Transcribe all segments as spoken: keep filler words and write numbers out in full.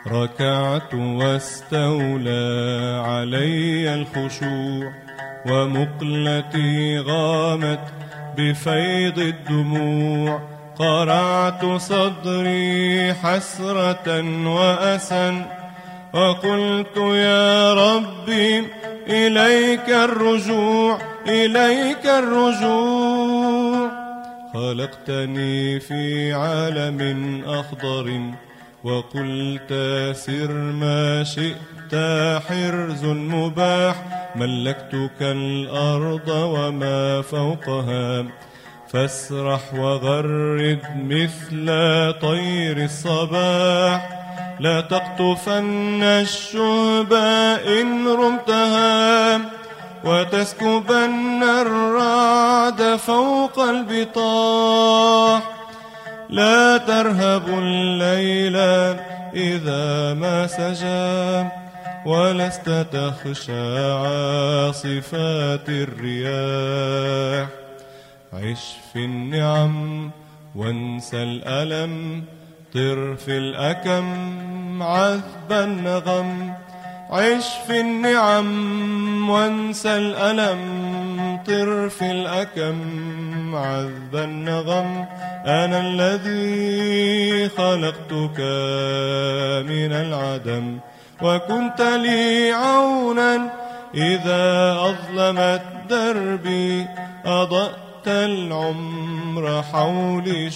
ركعت واستولى علي الخشوع، ومقلتي غامت بفيض الدموع. قرعت صدري حسرة وأسا، وقلت يا ربي إليك الرجوع، إليك الرجوع. خلقتني في عالم أخضر، وقلت سر ما شئت حرز مباح. ملكتك الأرض وما فوقها، فاسرح وغرد مثل طير الصباح. لا تقطفن الشهب إن رمتها، وتسكبن الرعد فوق البطاح. لا ترهب الليل إذا ما سجى، ولست تخشى عاصفات الرياح. عش في النعم وانسى الألم، طر في الأكم عذب النغم. عش في النعم وانسى الألم، طر في الأكم عذب النغم. أنا الذي خلقتك من العدم، وكنت لي عونا إذا أظلمت دربي. أضأت العمر حولي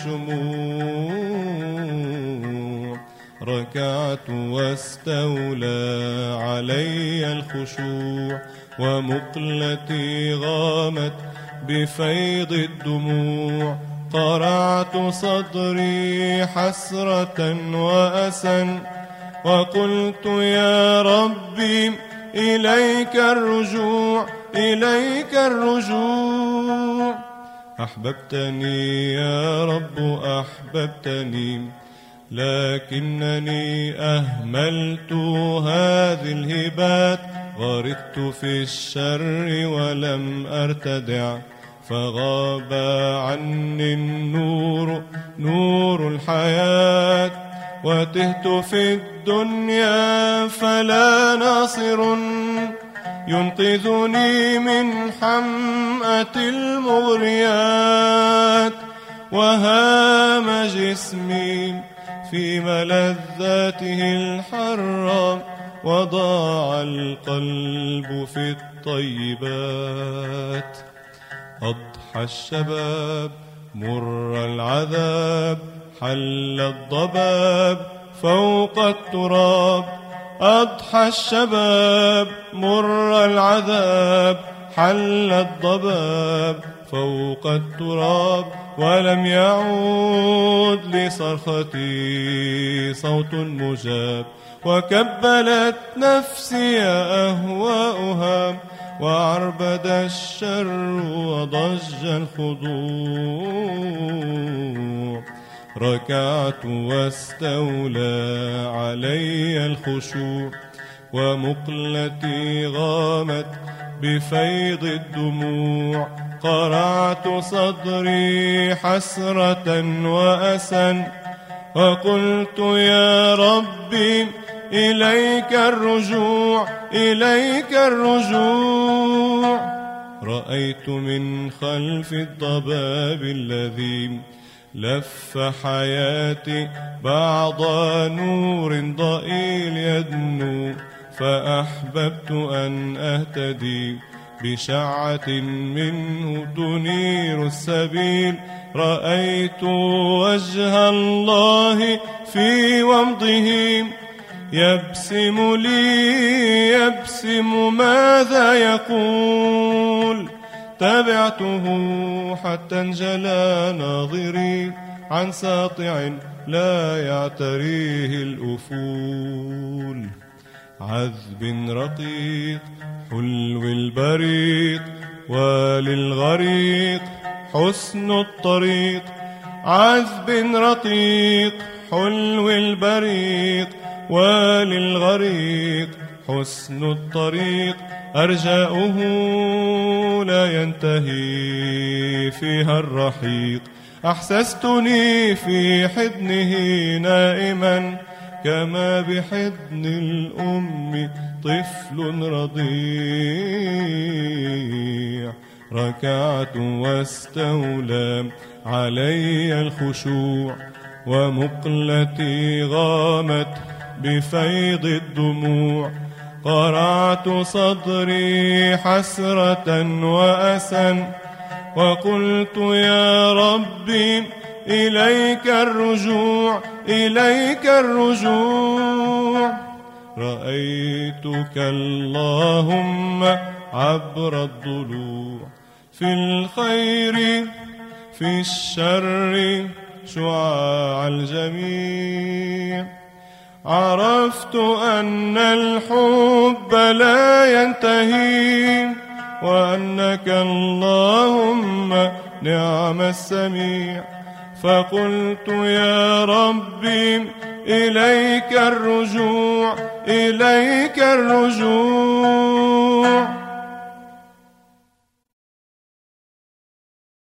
شموع، ركعت واستولى علي الخشوع. ومقلتي غامت بفيض الدموع. قرعت صدري حسرة وأسا، وقلت يا ربي إليك الرجوع، إليك الرجوع. أحببتني يا رب أحببتني، لكنني أهملت هذه الهبات. غرقت في الشر ولم أرتدع، فغاب عني النور، نور الحياة. وتهت في الدنيا فلا ناصر ينقذني من حمأة المغريات. وهام جسمي في ملذاته الحرة، وضاع القلب في الطيبات. أضحى الشباب مر العذاب، حل الضباب فوق التراب. أضحى الشباب مر العذاب، حل الضباب فوق التراب. ولم يعود لصرختي صوت مجاب، وكبلت نفسي أهواؤها، وعربد الشر وضج الخضوع. ركعت واستولى علي الخشوع، ومقلتي غامت بفيض الدموع. قرعت صدري حسرة وأسا، وقلت يا ربي إليك الرجوع، إليك الرجوع. رأيت من خلف الضباب الذي لف حياتي بعض نور ضئيل يدنو، فأحببت أن أهتدي بشعة منه تنير السبيل. رأيت وجه الله في ومضه يبسم لي، يبسم ماذا يقول. تبعته حتى انجلى ناظري عن ساطع لا يعتريه الأفول. عذب رقيق حلو البريق، وللغريق حسن الطريق. عذب رقيق حلو البريق، وللغريق حسن الطريق. أرجاؤه لا ينتهي فيها الرحيق. أحسستني في حضنه نائما، كما بحضن الأم طفل رضيع. ركعت واستولى علي الخشوع، ومقلتي غامت بفيض الدموع. قرعت صدري حسرة وأسى، وقلت يا ربي إليك الرجوع، إليك الرجوع. رأيتك اللهم عبر الضلوع، في الخير في الشر شعاع الجميع. عرفت أن الحب لا ينتهي، وأنك اللهم نعم السميع. فقلت يا ربي إليك الرجوع، إليك الرجوع.